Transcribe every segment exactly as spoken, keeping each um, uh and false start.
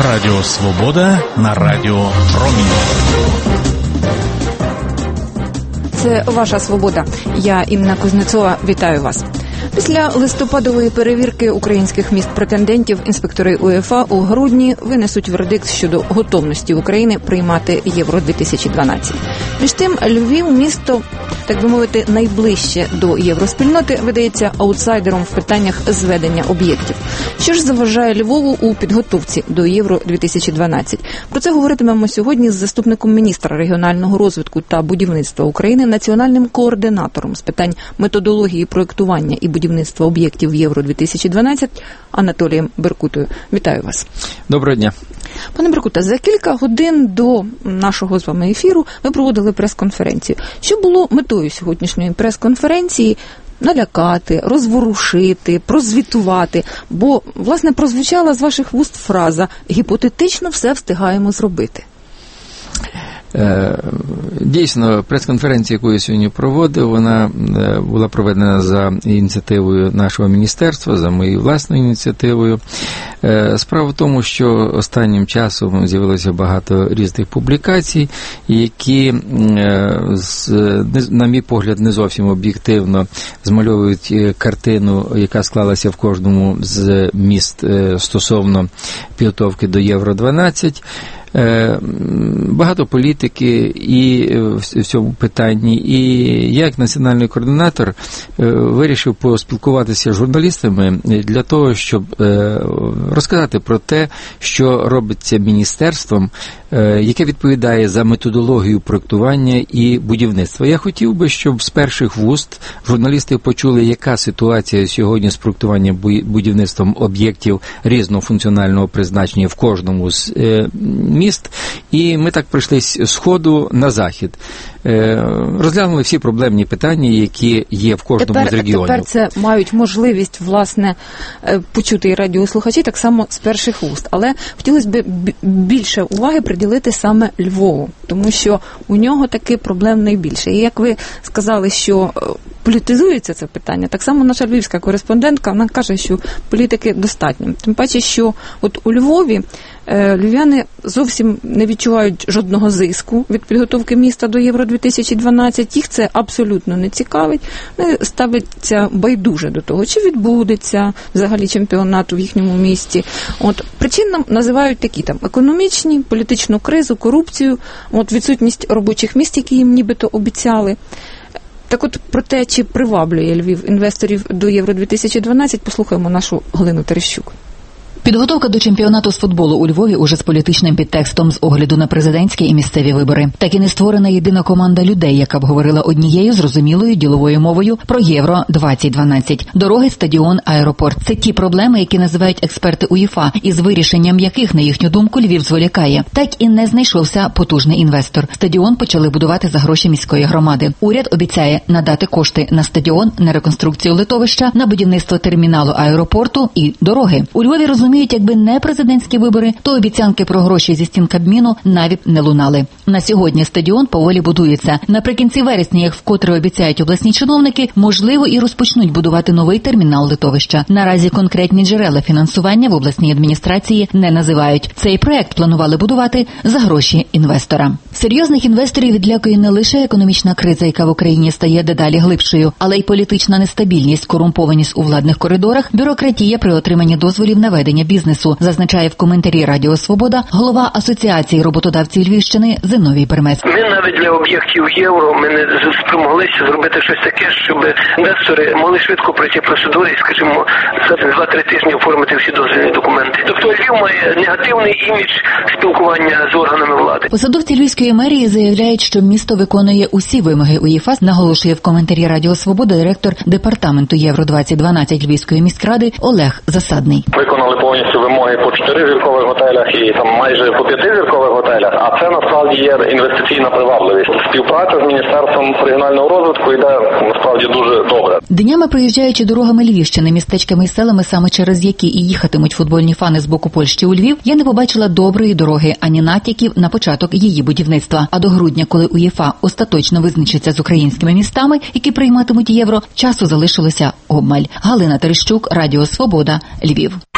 Радіо Свобода на Радіо Промінь. Це ваша свобода. Я, Інна Кузнецова, вітаю вас. Після листопадової перевірки українських міст-претендентів інспектори УЄФА у грудні винесуть вердикт щодо готовності України приймати Євро дві тисячі дванадцять. Між тим, Львів – місто, так би мовити, найближче до євроспільноти, видається аутсайдером в питаннях зведення об'єктів. Що ж заважає Львову у підготовці до Євро дві тисячі дванадцять? Про це говоритимемо сьогодні з заступником міністра регіонального розвитку та будівництва України, національним координатором з питань методології проєктування і будівництва об'єктів Євро дві тисячі дванадцять Анатолієм Беркутою. Вітаю вас. Доброго дня. Пане Беркута, за кілька годин до нашого з вами ефіру ви проводили прес-конференцію. Що було метою сьогоднішньої прес-конференції? Налякати, розворушити, прозвітувати, бо, власне, прозвучала з ваших вуст фраза «гіпотетично все встигаємо зробити». Дійсно, прес-конференція, яку я сьогодні проводив, вона була проведена за ініціативою нашого міністерства, за моєю власною ініціативою. Справа в тому, що останнім часом з'явилося багато різних публікацій, які, на мій погляд, не зовсім об'єктивно змальовують картину, яка склалася в кожному з міст стосовно підготовки до Євро дванадцять. Багато політики і в цьому питанні, і я, як національний координатор, вирішив поспілкуватися з журналістами для того, щоб розказати про те, що робиться міністерством, яке відповідає за методологію проєктування і будівництва. Я хотів би, щоб з перших вуст журналісти почули, яка ситуація сьогодні з проєктуванням будівництвом об'єктів різного функціонального призначення в кожному з міст, і ми так прийшли з сходу на захід. Розглянули всі проблемні питання, які є в кожному тепер, з регіонів. Тепер це мають можливість, власне, почути і радіослухачі так само з перших вуст. Але хотілося б більше уваги приділити саме Львову, тому що у нього таки проблем найбільше. І як ви сказали, що політизується це питання, так само наша львівська кореспондентка, вона каже, що політики достатньо. Тим паче, що от у Львові львів'яни зовсім не відчувають жодного зиску від підготовки міста до Євро дві тисячі дванадцять. Їх це абсолютно не цікавить. Вони ставляться байдуже до того, чи відбудеться взагалі чемпіонат в їхньому місті. От причин нам називають такі там економічні, політичну кризу, корупцію, от відсутність робочих місць, які їм нібито обіцяли. Так от про те, чи приваблює Львів інвесторів до Євро дві тисячі дванадцять, послухаємо нашу Галину Терещук. Підготовка до чемпіонату з футболу у Львові уже з політичним підтекстом з огляду на президентські і місцеві вибори. Так і не створена єдина команда людей, яка б говорила однією зрозумілою діловою мовою про Євро двадцять дванадцять. Дороги, стадіон, аеропорт – це ті проблеми, які називають експерти УЄФА, із вирішенням яких, на їхню думку, Львів зволікає. Так і не знайшовся потужний інвестор. Стадіон почали будувати за гроші міської громади. Уряд обіцяє надати кошти на стадіон, на реконструкцію литовища, на будівництво терміналу аеропорту і дороги. У Львові розуміють, якби не президентські вибори, то обіцянки про гроші зі стін Кабміну навіть не лунали. На сьогодні стадіон поволі будується. Наприкінці вересня, як вкотре обіцяють обласні чиновники, можливо і розпочнуть будувати новий термінал литовища. Наразі конкретні джерела фінансування в обласній адміністрації не називають. Цей проект планували будувати за гроші інвестора. Серйозних інвесторів відлякує не лише економічна криза, яка в Україні стає дедалі глибшою, але й політична нестабільність, корумпованість у владних коридорах, бюрократія при отриманні дозволів на ведення бізнесу, зазначає в коментарі Радіо Свобода голова Асоціації роботодавців Львівщини Зиновій Бермес. Ми навіть для об'єктів євро ми не спромоглися зробити щось таке, щоб інвестори могли швидко пройти процедури, скажімо, за два-три тижні оформити всі дозвільні документи. Тобто Львів має негативний імідж спілкування з органами влади. Посадовці Львівської мерії заявляють, що місто виконує усі вимоги УЄФА, наголошує в коментарі Радіо Свобода директор департаменту Євро двадцять дванадцять Львівської міськради Олег Засадний. Виконали повністю вимоги по чотиризіркових готелях і там майже по п'ятизіркових готелях, а це насправді є інвестиційна привабливість. Співпраця з Міністерством регіонального розвитку йде насправді дуже добре. Днями проїжджаючи дорогами Львівщини, містечками і селами, саме через які і їхатимуть футбольні фани з боку Польщі у Львів, я не побачила доброї дороги, ані натяків на початок її будівництва. А до грудня, коли УЄФА остаточно визначиться з українськими містами, які прийматимуть євро, часу залишилося обмаль. Галина Терещук, Радіо Свобода, Львів.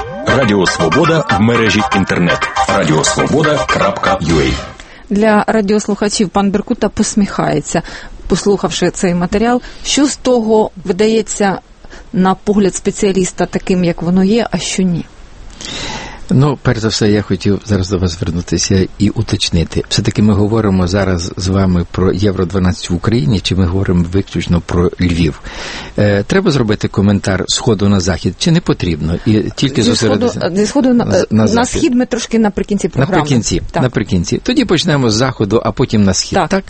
Радіо Свобода в мережі інтернет. радіосвобода крапка ю а. Для радіослухачів пан Беркута посміхається, послухавши цей матеріал. Що з того видається на погляд спеціаліста таким, як воно є, а що ні? Ну, перш за все, я хотів зараз до вас звернутися і уточнити. Все-таки ми говоримо зараз з вами про Євро дванадцять в Україні, чи ми говоримо виключно про Львів? Е, треба зробити коментар з сходу на захід, чи не потрібно? І тільки зі сходу, зі сходу на, на, на, на схід ми трошки наприкінці програми. Наприкінці, наприкінці. Тоді почнемо з заходу, а потім на схід. Так. так?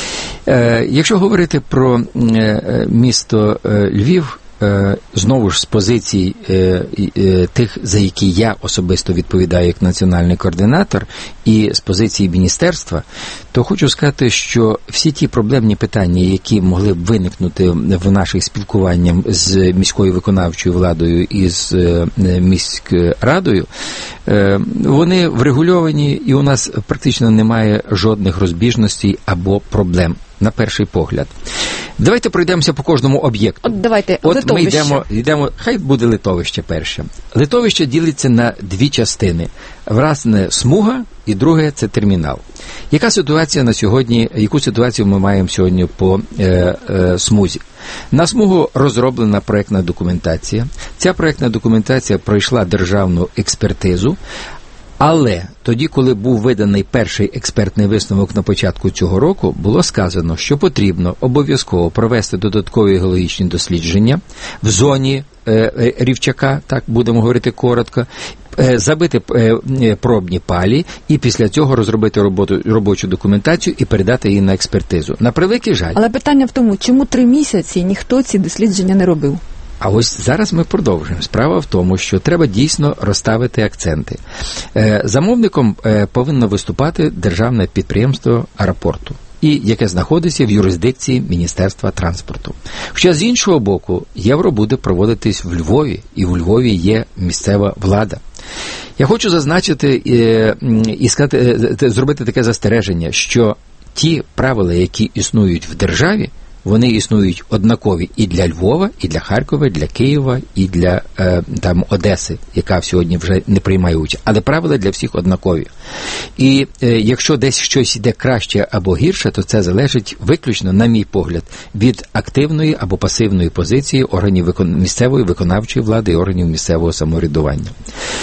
Е, якщо говорити про е, місто е, Львів, знову ж з позицій е, е, тих, за які я особисто відповідаю як національний координатор, і з позиції міністерства, то хочу сказати, що всі ті проблемні питання, які могли б виникнути в наших спілкуваннях з міською виконавчою владою і з е, міськрадою, е, вони врегульовані, і у нас практично немає жодних розбіжностей або проблем, на перший погляд. Давайте пройдемося по кожному об'єкту. От давайте, От литовище. Ми йдемо, йдемо, хай буде литовище перше. Литовище ділиться на дві частини. Власне, смуга, і друге – це термінал. Яка ситуація на сьогодні, яку ситуацію ми маємо сьогодні по е, е, смузі? На смугу розроблена проєктна документація. Ця проєктна документація пройшла державну експертизу, але тоді, коли був виданий перший експертний висновок на початку цього року, було сказано, що потрібно обов'язково провести додаткові геологічні дослідження в зоні е, е, рівчака, так будемо говорити коротко, е, забити е, пробні палі і після цього розробити роботу, робочу документацію і передати її на експертизу. На превеликий жаль. Але питання в тому, чому три місяці ніхто ці дослідження не робив? А ось зараз ми продовжуємо. Справа в тому, що треба дійсно розставити акценти. Е, замовником е, повинно виступати державне підприємство аеропорту, і яке знаходиться в юрисдикції Міністерства транспорту. Хоча з іншого боку, Євро буде проводитись в Львові, і в Львові є місцева влада. Я хочу зазначити е, і сказати, е, зробити таке застереження, що ті правила, які існують в державі, вони існують однакові і для Львова, і для Харкова, і для Києва, і для е, там Одеси, яка сьогодні вже не приймає участь. Але правила для всіх однакові. І е, якщо десь щось йде краще або гірше, то це залежить виключно, на мій погляд, від активної або пасивної позиції органів викон... місцевої виконавчої влади і органів місцевого самоврядування.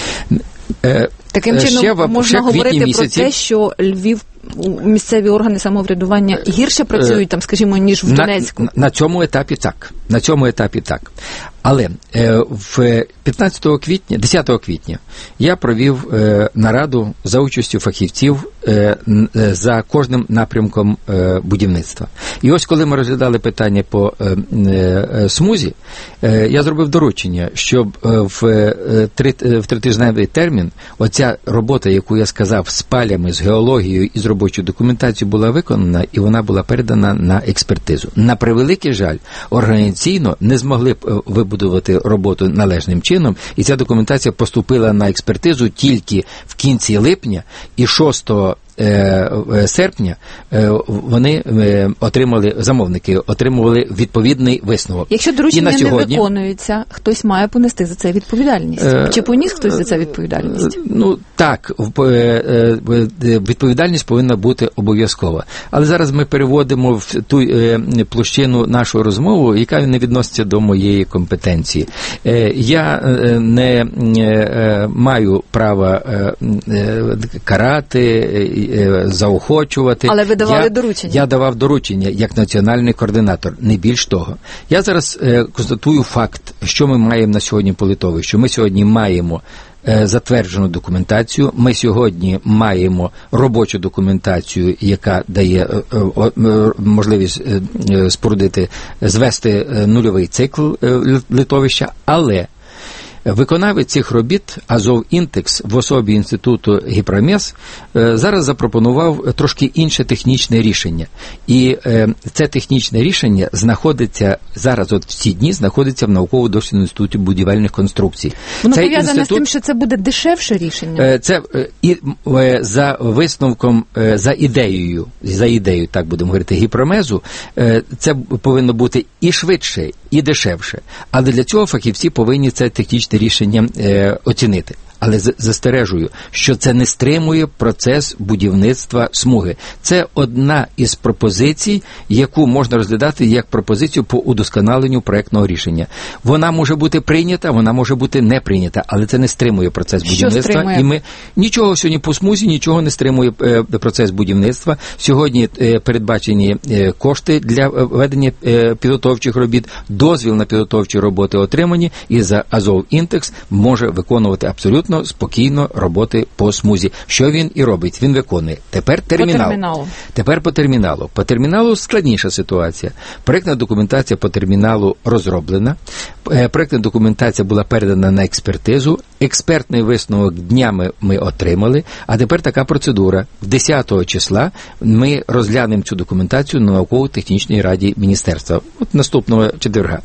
Е, Таким чином ще, можна говорити місяці... про те, що Львів, місцеві органи самоврядування гірше працюють, там, скажімо, ніж в Донецьку? На, на цьому етапі так. На цьому етапі так. Але е, в п'ятнадцятого квітня, десятого квітня я провів е, нараду за участю фахівців е, за кожним напрямком е, будівництва. І ось коли ми розглядали питання по е, е, смузі, е, я зробив доручення, щоб е, в, е, три, в тритижневий термін оця робота, яку я сказав, з палями, з геологією і з робочою документацією була виконана, і вона була передана на експертизу. На превеликий жаль, організаційно не змогли вибудувати роботу належним чином, і ця документація поступила на експертизу тільки в кінці липня, і шостого серпня вони отримали, замовники отримували відповідний висновок. Якщо доручення не сьогодні... виконується, хтось має понести за це відповідальність? Е... Чи поніс хтось за це відповідальність? Ну, так, відповідальність повинна бути обов'язкова. Але зараз ми переводимо в ту площину нашу розмову, яка не відноситься до моєї компетенції. Я не маю права карати, заохочувати. Але ви давали я, доручення. Я давав доручення як національний координатор, не більш того. Я зараз е, констатую факт, що ми маємо на сьогодні по Литовищу. Ми сьогодні маємо е, затверджену документацію, ми сьогодні маємо робочу документацію, яка дає е, е, можливість е, спорудити, звести е, нульовий цикл е, Литовища, але виконавець цих робіт Азовінтекс в особі інституту Гіпромес зараз запропонував трошки інше технічне рішення. І це технічне рішення знаходиться зараз, от в ці дні, знаходиться в науково-дослідному інституті будівельних конструкцій. Воно Цей пов'язане інститут, з тим, що це буде дешевше рішення? Це і за висновком, за ідеєю, за ідеєю, так будемо говорити, Гіпромезу, це повинно бути і швидше, і дешевше. Але для цього фахівці повинні це технічне рішення е, оцінити. Але застережую, що це не стримує процес будівництва смуги. Це одна із пропозицій, яку можна розглядати як пропозицію по удосконаленню проектного рішення. Вона може бути прийнята, вона може бути не прийнята, але це не стримує процес будівництва. І ми нічого сьогодні по смузі, нічого не стримує е, процес будівництва. Сьогодні е, передбачені е, кошти для ведення е, підготовчих робіт, дозвіл на підготовчі роботи отримані, і за Азовінтекс може виконувати абсолютно спокійно роботи по смузі. Що він і робить? Він виконує. Тепер термінал. По терміналу. Тепер по терміналу. По терміналу складніша ситуація. Проєктна документація по терміналу розроблена. Проєктна документація була передана на експертизу. Експертний висновок днями ми отримали. А тепер така процедура. десятого числа ми розглянемо цю документацію на науково-технічній раді міністерства. От наступного четверга.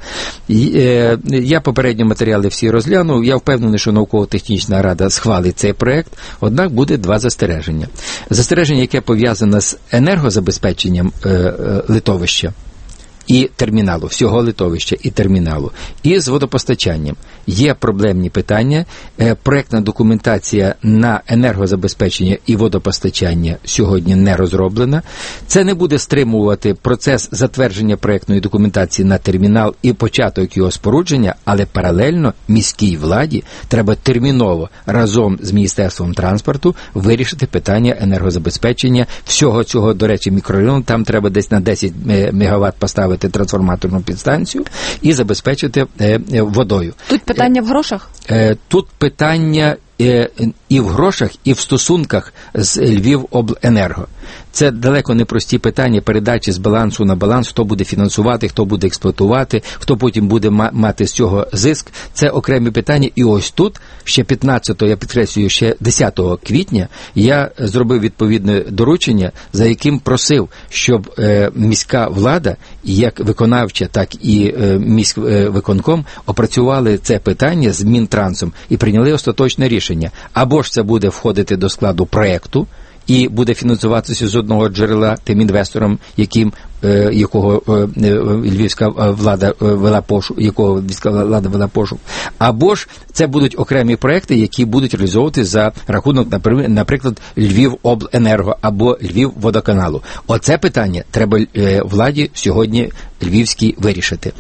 Я попередні матеріали всі розглянув. Я впевнений, що науково-технічна рада схвалить цей проект, однак буде два застереження. Застереження, яке пов'язане з енергозабезпеченням е, е, литовища і терміналу, всього литовища і терміналу, і з водопостачанням. Є проблемні питання. Е, проектна документація на енергозабезпечення і водопостачання сьогодні не розроблена. Це не буде стримувати процес затвердження проектної документації на термінал і початок його спорудження, але паралельно міській владі треба терміново разом з Міністерством транспорту вирішити питання енергозабезпечення всього цього, до речі, мікрорайону. Там треба десь на десять мегаватт поставити трансформаторну підстанцію і забезпечити е, е, водою. Тут питання в грошах? Е, тут питання е, і в грошах, і в стосунках з Львівобленерго. Це далеко не прості питання передачі з балансу на баланс, хто буде фінансувати, хто буде експлуатувати, хто потім буде мати з цього зиск. Це окремі питання. І ось тут, ще п'ятнадцятого, я підкреслюю, ще десятого квітня, я зробив відповідне доручення, за яким просив, щоб е, міська влада, як виконавча, так і е, міськвиконком, опрацювали це питання з Мінтрансом і прийняли остаточне рішення. Або ж це буде входити до складу проекту, і буде фінансуватися з одного джерела тим інвестором, яким, е, якого е, львівська влада вела пошук, якого львівська влада вела пошук. Або ж це будуть окремі проекти, які будуть реалізовувати за рахунок, наприклад, Львівобленерго або Львівводоканалу. Оце питання треба е, владі сьогодні львівській вирішити.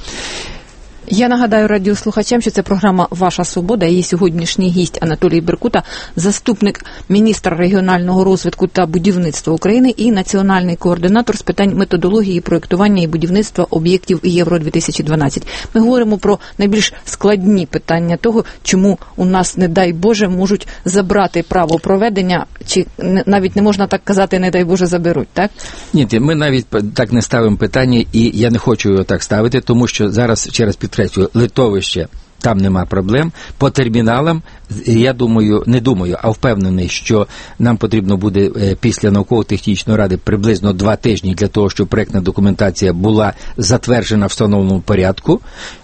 Я нагадаю радіослухачам, що це програма «Ваша свобода». Її сьогоднішній гість Анатолій Беркута, заступник міністра регіонального розвитку та будівництва України і національний координатор з питань методології, проєктування і будівництва об'єктів Євро дві тисячі дванадцять. Ми говоримо про найбільш складні питання того, чому у нас, не дай Боже, можуть забрати право проведення, чи навіть не можна так казати, не дай Боже, заберуть, так? Ні, ми навіть так не ставимо питання, і я не хочу його так ставити, тому що зараз, через підкреслюю, литовище, там нема проблем. По терміналам, я думаю, не думаю, а впевнений, що нам потрібно буде після науково-технічної ради приблизно два тижні для того, щоб проектна документація була затверджена в встановленому порядку.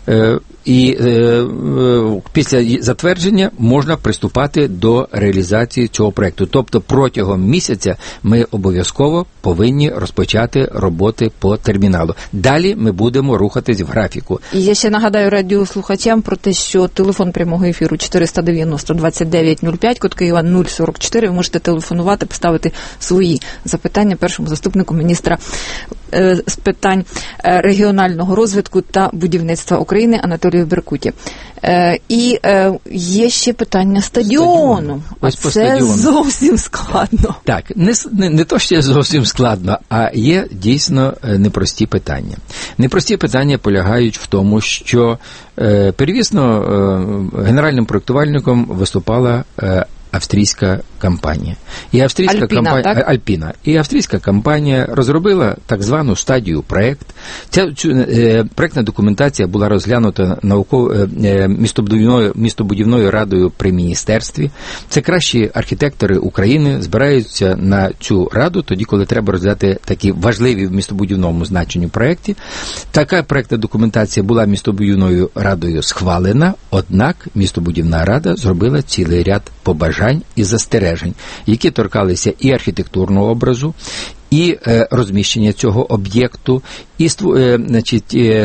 І е, е, після затвердження можна приступати до реалізації цього проекту. Тобто протягом місяця ми обов'язково повинні розпочати роботи по терміналу. Далі ми будемо рухатись в графіку. І я ще нагадаю радіослухачам про те, що телефон прямого ефіру чотириста дев'яносто двадцять дев'ять нуль п'ять, код Києва нуль сорок чотири. Ви можете телефонувати, поставити свої запитання першому заступнику міністра е, з питань е, регіонального розвитку та будівництва України Анатолію Беркуті. Е, і е, є ще питання стадіону. А це стадіону зовсім складно. Так, не, не, не то, що є зовсім складно, а є дійсно непрості питання. Непрості питання полягають в тому, що е, первісно е, генеральним проєктувальником виступала е, австрійська компанія. І австрійська Альпіна, компанія так? Альпіна. І австрійська компанія розробила так звану стадію проект. Ця цю, е, проектна документація була розглянута науково е, містобудівною містобудівною радою при міністерстві. Це кращі архітектори України збираються на цю раду тоді, коли треба розглядати такі важливі в містобудівному значенню проекти. Така проектна документація була містобудівною радою схвалена, однак містобудівна рада зробила цілий ряд побажань і застережень, які торкалися і архітектурного образу, і е, розміщення цього об'єкту, і е, значить, е,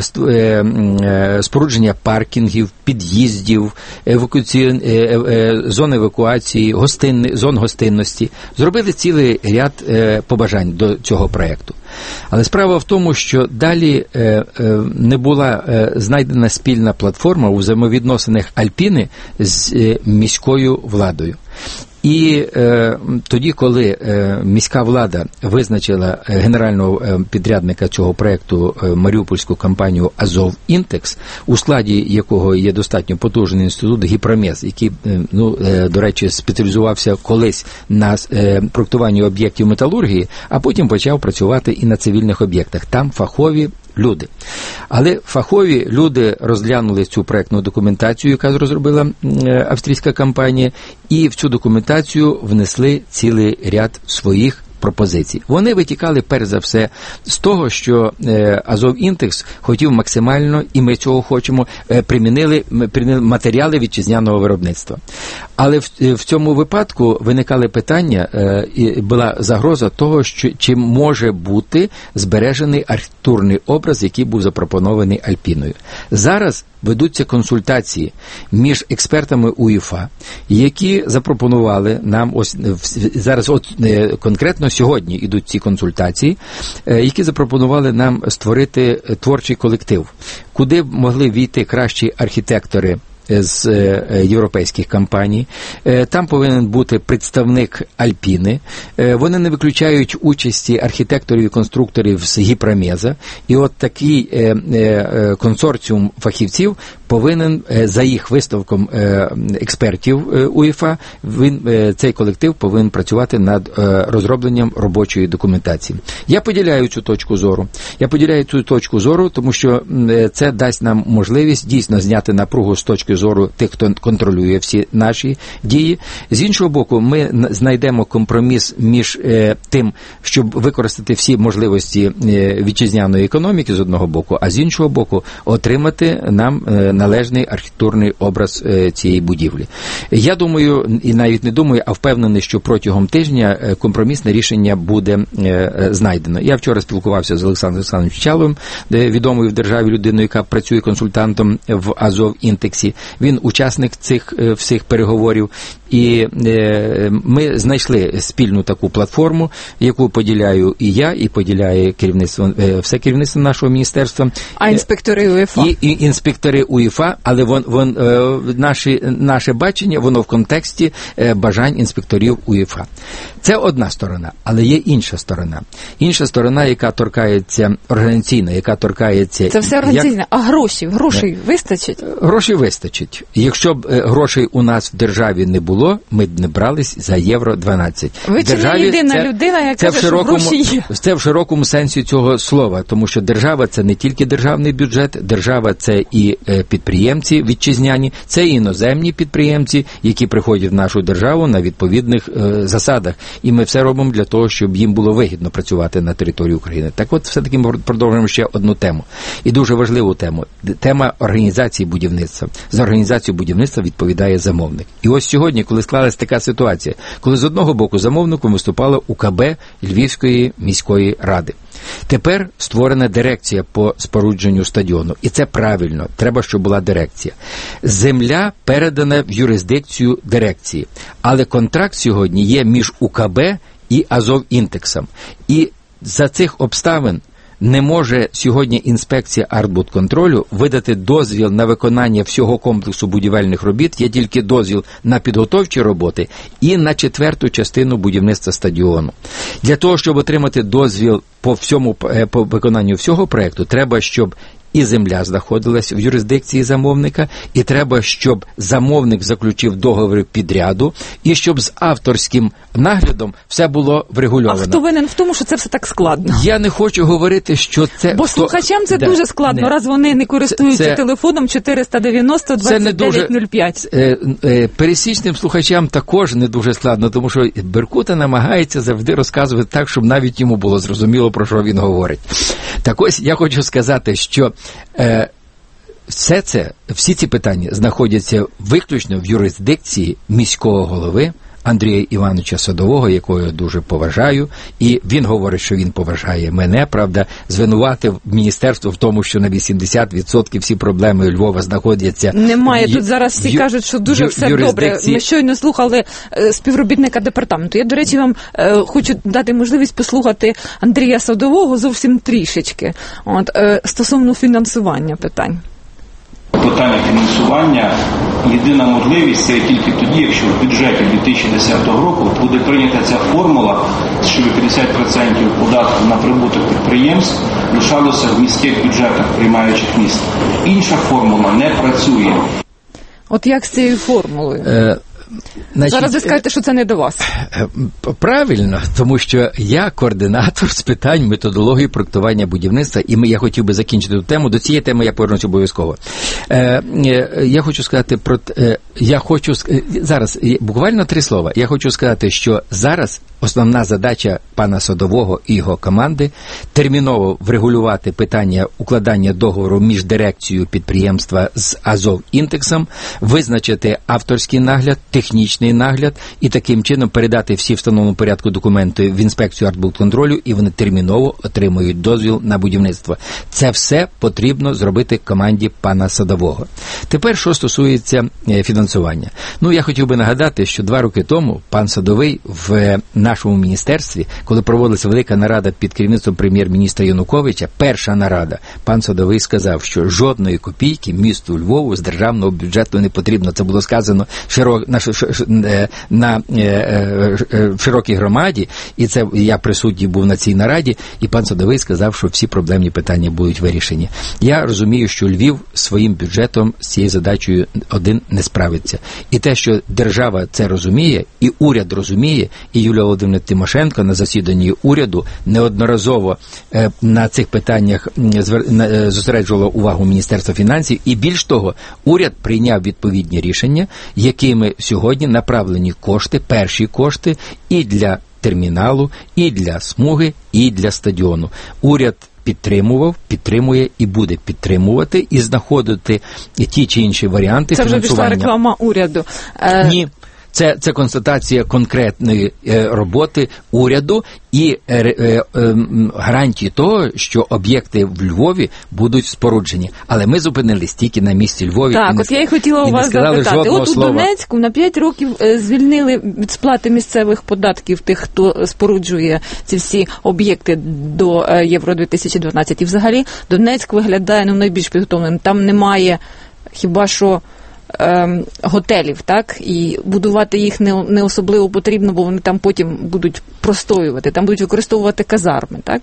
е, спорудження паркінгів, під'їздів, евакуаці... е, е, зон евакуації, гостинни... зон гостинності. Зробили цілий ряд е, побажань до цього проєкту. Але справа в тому, що далі е, е, не була е, знайдена спільна платформа у взаємовідносинах Альпіни з е, міською владою. І е, тоді, коли е, міська влада визначила е, генерального е, підрядника цього проєкту, е, маріупольську компанію «Азов Інтекс», у складі якого є достатньо потужний інститут «Гіпромез», який, е, ну, е, до речі, спеціалізувався колись на е, проектуванні об'єктів металургії, а потім почав працювати і на цивільних об'єктах. Там фахові люди. Але фахові люди розглянули цю проектну документацію, яка розробила е, австрійська компанія, і в цю документацію внесли цілий ряд своїх пропозицій. Вони витікали, перш за все, з того, що е, Азов Інтекс хотів максимально, і ми цього хочемо, е, примінили, примінили матеріали вітчизняного виробництва. Але в, в цьому випадку виникали питання, е, і була загроза того, що чи може бути збережений архітектурний образ, який був запропонований Альпіною. Зараз ведуться консультації між експертами УЄФА, які запропонували нам, ось зараз от конкретно сьогодні йдуть ці консультації, які запропонували нам створити творчий колектив, куди могли війти кращі архітектори з європейських компаній. Там повинен бути представник Альпіни. Вони не виключають участі архітекторів і конструкторів з Гіпромеза. І от такий консорціум фахівців повинен, за їх висновком експертів УЄФА, він, цей колектив повинен працювати над розробленням робочої документації. Я поділяю цю точку зору. Я поділяю цю точку зору, тому що це дасть нам можливість дійсно зняти напругу з точки зору тих, хто контролює всі наші дії. З іншого боку, ми знайдемо компроміс між е, тим, щоб використати всі можливості е, вітчизняної економіки з одного боку, а з іншого боку отримати нам е, належний архітектурний образ е, цієї будівлі. Я думаю, і навіть не думаю, а впевнений, що протягом тижня е, компромісне рішення буде е, знайдено. Я вчора спілкувався з Олександром Олександровичем Чаловим, відомою в державі людиною, яка працює консультантом в Азов Інтексі. Він учасник цих е, всіх переговорів, і е, ми знайшли спільну таку платформу, яку поділяю і я, і поділяє керівництво, е, все керівництво нашого міністерства. А інспектори УЄФА? І, і інспектори УЄФА, але вон, вон, е, наші, наше бачення, воно в контексті е, бажань інспекторів УЄФА. Це одна сторона, але є інша сторона. Інша сторона, яка торкається організаційна, яка торкається... Це все організаційне, як... а гроші? Грошей вистачить? Грошей вистачить. Якщо б грошей у нас в державі не було, ми б не брались за євро дванадцять. Ви чи не єдина це, людина, яка це каже, в широкому, що гроші є? Це в широкому сенсі цього слова, тому що держава – це не тільки державний бюджет, держава – це і підприємці вітчизняні, це і іноземні підприємці, які приходять в нашу державу на відповідних е, засадах. І ми все робимо для того, щоб їм було вигідно працювати на території України. Так от, все-таки ми продовжуємо ще одну тему. І дуже важливу тему. Тема організації будівництва. За організацію будівництва відповідає замовник. І ось сьогодні, коли склалась така ситуація, коли з одного боку замовником виступало УКБ Львівської міської ради. Тепер створена дирекція по спорудженню стадіону. І це правильно. Треба, щоб була дирекція. Земля передана в юрисдикцію дирекції. Але контракт сьогодні є між УКБ і Азов Інтексом. І за цих обставин не може сьогодні інспекція артбудконтролю видати дозвіл на виконання всього комплексу будівельних робіт, є тільки дозвіл на підготовчі роботи і на четверту частину будівництва стадіону. Для того, щоб отримати дозвіл по всьому, по виконанню всього проєкту, треба, щоб і земля знаходилась в юрисдикції замовника, і треба, щоб замовник заключив договір підряду, і щоб з авторським наглядом все було врегульовано. А хто винен в тому, що це все так складно? Я не хочу говорити, що це... Бо слухачам це да, дуже складно, не. раз вони не користуються це, телефоном чотириста дев'яносто двадцять дев'ять нуль п'ять. Е, е, пересічним слухачам також не дуже складно, тому що Беркута намагається завжди розказувати так, щоб навіть йому було зрозуміло, про що він говорить. Так ось я хочу сказати, що Е, все це, всі ці питання знаходяться виключно в юрисдикції міського голови Андрія Івановича Садового, якого я дуже поважаю, і він говорить, що він поважає мене, правда, звинуватив міністерство в тому, що на вісімдесят відсотків всі проблеми Львова знаходяться. Немає, в, тут зараз всі в, кажуть, що дуже в, все добре. Ми щойно слухали е, співробітника департаменту. Я, до речі, вам е, хочу дати можливість послухати Андрія Садового зовсім трішечки. От, е, стосовно фінансування питань. Питання фінансування, єдина можливість це тільки тоді, якщо в бюджеті дві тисячі десятого року буде прийнята ця формула, що п'ятдесят відсотків податку на прибуток підприємств лишалося в міських бюджетах приймаючих міст. Інша формула не працює. От як з цією формулою? Е... Значить, зараз ви скажете, що це не до вас. Правильно, тому що я координатор з питань методології проектування будівництва, і ми, я хотів би закінчити ту тему. До цієї теми я повернусь обов'язково. Е, е, я хочу сказати про е, я хочу зараз буквально три слова. Я хочу сказати, що зараз основна задача пана Садового і його команди терміново врегулювати питання укладання договору між дирекцією підприємства з Азовінтексом, визначити авторський нагляд, технічний нагляд і таким чином передати всі встановленому порядку документи в інспекцію артбудконтролю, і вони терміново отримують дозвіл на будівництво. Це все потрібно зробити команді пана Садового. Тепер, що стосується фінансування. Ну, я хотів би нагадати, що два роки тому пан Садовий в нашому міністерстві, коли проводилася велика нарада під керівництвом прем'єр-міністра Януковича, перша нарада, пан Садовий сказав, що жодної копійки місту Львову з державного бюджету не потрібно. Це було сказано широко, на, на, на в широкій громаді, і це я присутній був на цій нараді, і пан Садовий сказав, що всі проблемні питання будуть вирішені. Я розумію, що Львів своїм бюджетом з цією задачею один не справиться. І те, що держава це розуміє, і уряд розуміє, і Юлія Володимирівна Тимошенко на засіданні уряду неодноразово е, на цих питаннях е, зосереджувала увагу Міністерства фінансів, і більш того, уряд прийняв відповідні рішення, якими сьогодні направлені кошти, перші кошти і для терміналу, і для смуги, і для стадіону. Уряд підтримував, підтримує і буде підтримувати і знаходити ті чи інші варіанти це фінансування. Це вже пішла реклама уряду. Е... Ні. Це, це констатація конкретної е, роботи уряду і е, е, е, гарантії того, що об'єкти в Львові будуть споруджені. Але ми зупинились тільки на місці Львові. Так, і от не, я й хотіла у вас запитати. От у Донецьку на п'ять років е, звільнили від сплати місцевих податків тих, хто споруджує ці всі об'єкти до е, Євро дві тисячі дванадцять. І взагалі Донецьк виглядає ну, найбільш підготовленим. Там немає хіба що Ем, готелів, так, і будувати їх не, не особливо потрібно, бо вони там потім будуть простоювати, там будуть використовувати казарми, так?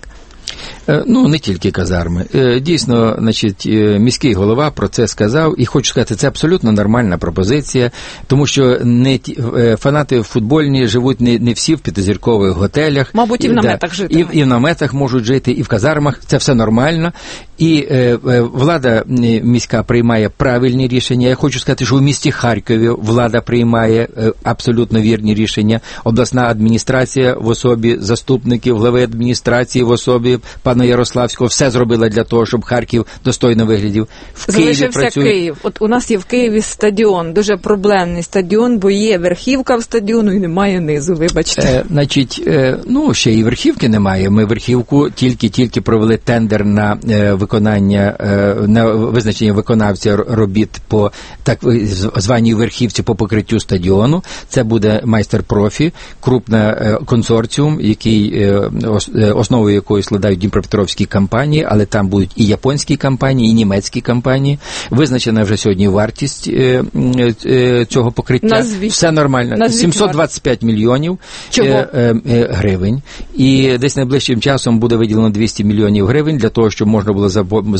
Ну, не тільки казарми. Дійсно, значить, міський голова про це сказав, і хочу сказати, це абсолютно нормальна пропозиція, тому що не ті, фанати футбольні живуть не, не всі в п'ятизіркових готелях. Мабуть, і в наметах да, жити. І, і в наметах можуть жити, і в казармах, це все нормально. І е, влада міська приймає правильні рішення. Я хочу сказати, що в місті Харкові влада приймає е, абсолютно вірні рішення. Обласна адміністрація в особі заступників глави адміністрації в особі пана Ярославського все зробила для того, щоб Харків достойно виглядів. В Залишився Києві працює... Київ. От у нас є в Києві стадіон, дуже проблемний стадіон, бо є верхівка в стадіону і немає низу, вибачте. Е, значить, е, ну, ще і верхівки немає. Ми верхівку тільки-тільки провели тендер на е, виконання, е, на визначення виконавця робіт по так званій верхівці по покриттю стадіону. Це буде майстер-профі, крупна е, консорціум, який е, ос, е, основою якої складають дніпропетровські компанії, але там будуть і японські компанії, і німецькі компанії. Визначена вже сьогодні вартість е, е, цього покриття. Назвіть. Все нормально. Назвіть сімсот двадцять п'ять мільйонів е, е, е, гривень. І десь найближчим часом буде виділено двісті мільйонів гривень для того, щоб можна було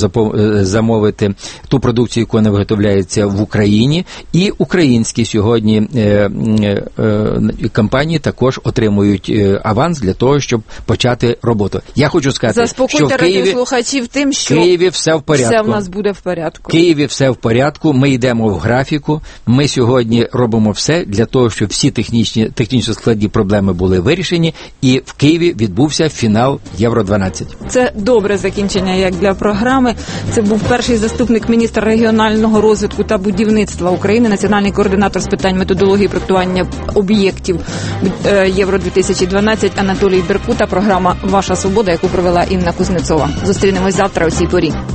замовити ту продукцію, яка не виготовляється в Україні. І українські сьогодні е, е, е, компанії також отримують е, аванс для того, щоб почати роботу. Я хочу хочу сказати, заспокойте що в Києві, радіослухачів тим, що Києві все в порядку. Все в нас буде в порядку. В Києві все в порядку, ми йдемо в графіку, ми сьогодні робимо все для того, щоб всі технічні, технічно складні проблеми були вирішені, і в Києві відбувся фінал Євро дванадцять. Це добре закінчення як для програми. Це був перший заступник міністра регіонального розвитку та будівництва України, національний координатор з питань методології проектування об'єктів Євро дві тисячі дванадцять Анатолій Беркута. Програма «Ваша свобода», яку провела Інна Кузнецова. Зустрінемось завтра о цій порі.